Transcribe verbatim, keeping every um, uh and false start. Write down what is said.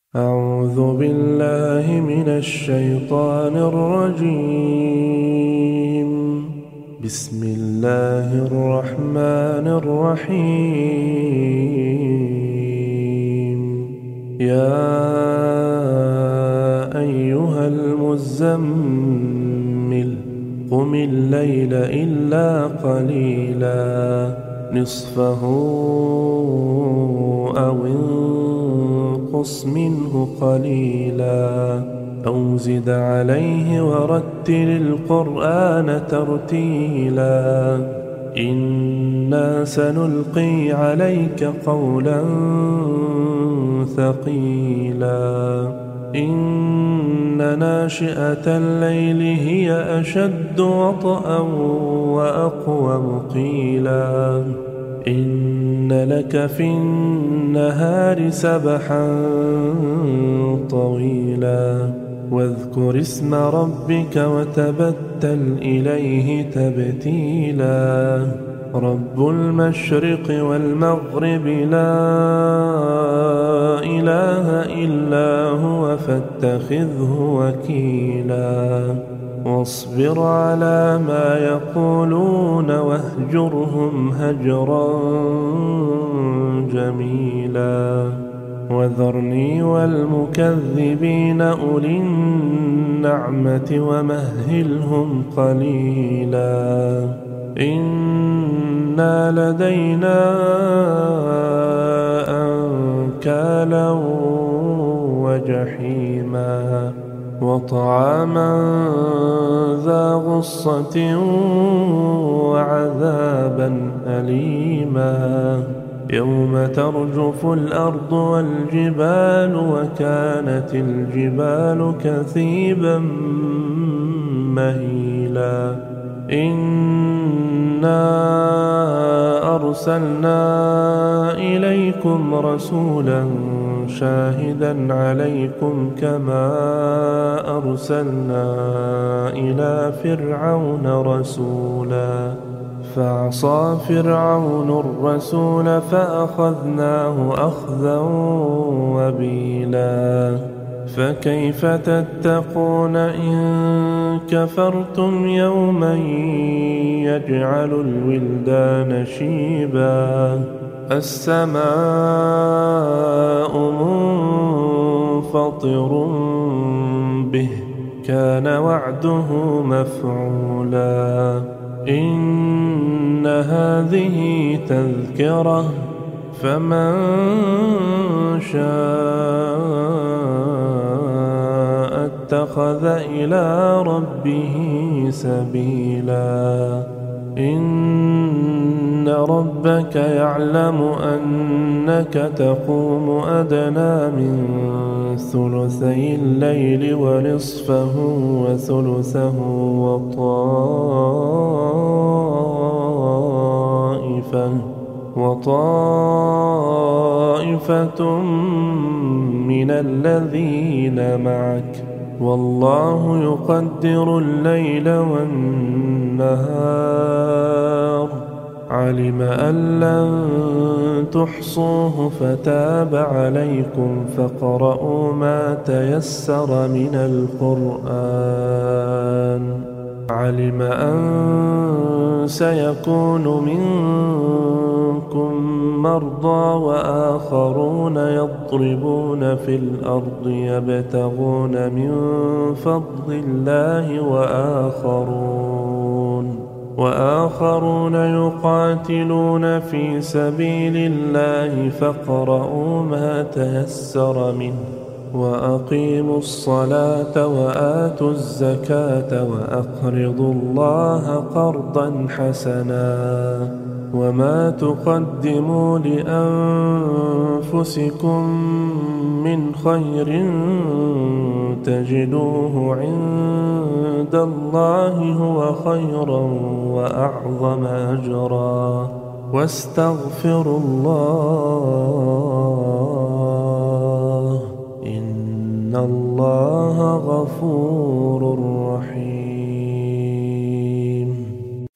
أعوذ بالله من الشيطان الرجيم. بسم الله الرحمن الرحيم. يا أيها المزمل قم الليل إلا قليلا نصفه أو انقص منه قليلا أو زد عليه ورتل القرآن ترتيلا إنا سنلقي عليك قولا ثقيلا إن ناشئة الليل هي أشد وطئا وأقوم قيلا إن لك في النهار سبحا طويلا واذكر اسم ربك وتبتل إليه تبتيلا رب المشرق والمغرب لا إله إلا هو فاتخذه وكيلا واصبر على ما يقولون واهجرهم هجرا جميلا وذرني والمكذبين أولي النعمة ومهلهم قليلا إنا لدينا أنكالا وجحيما وطعاما ذا غصة وعذابا أليما يوم ترجف الأرض والجبال وكانت الجبال كثيبا مهيلا إنا أرسلنا إليكم رسولا شاهدا عليكم كما أرسلنا إلى فرعون رسولا فعصى فرعون الرسول فأخذناه أخذا وبيلا فكيف تتقون إن كفرتم يوما يجعل الولدان شيبا السماء منفطر به كان وعده مفعولا إن هذه تذكرة فمن شاء اتخذ إلى ربه سبيلا إن ربك يعلم أنك تقوم أدنى من ثلثي الليل ونصفه وثلثه وطائفة وطائفة من الذين معك والله يقدر الليل والنهار علم أن لن تحصوه فتاب عليكم فاقرؤوا ما تيسر من القرآن علم أن سيكون منكم مرضى وآخرون يضربون في الأرض يبتغون من فضل الله وآخرون وآخرون يقاتلون في سبيل الله فاقرؤوا ما تيسر منه وأقيموا الصلاة وآتوا الزكاة وأقرضوا الله قرضا حسنا وما تقدموا لأنفسكم من خير تجدوه عند الله هو خيرا وأعظم أجرا واستغفروا الله إن الله غفور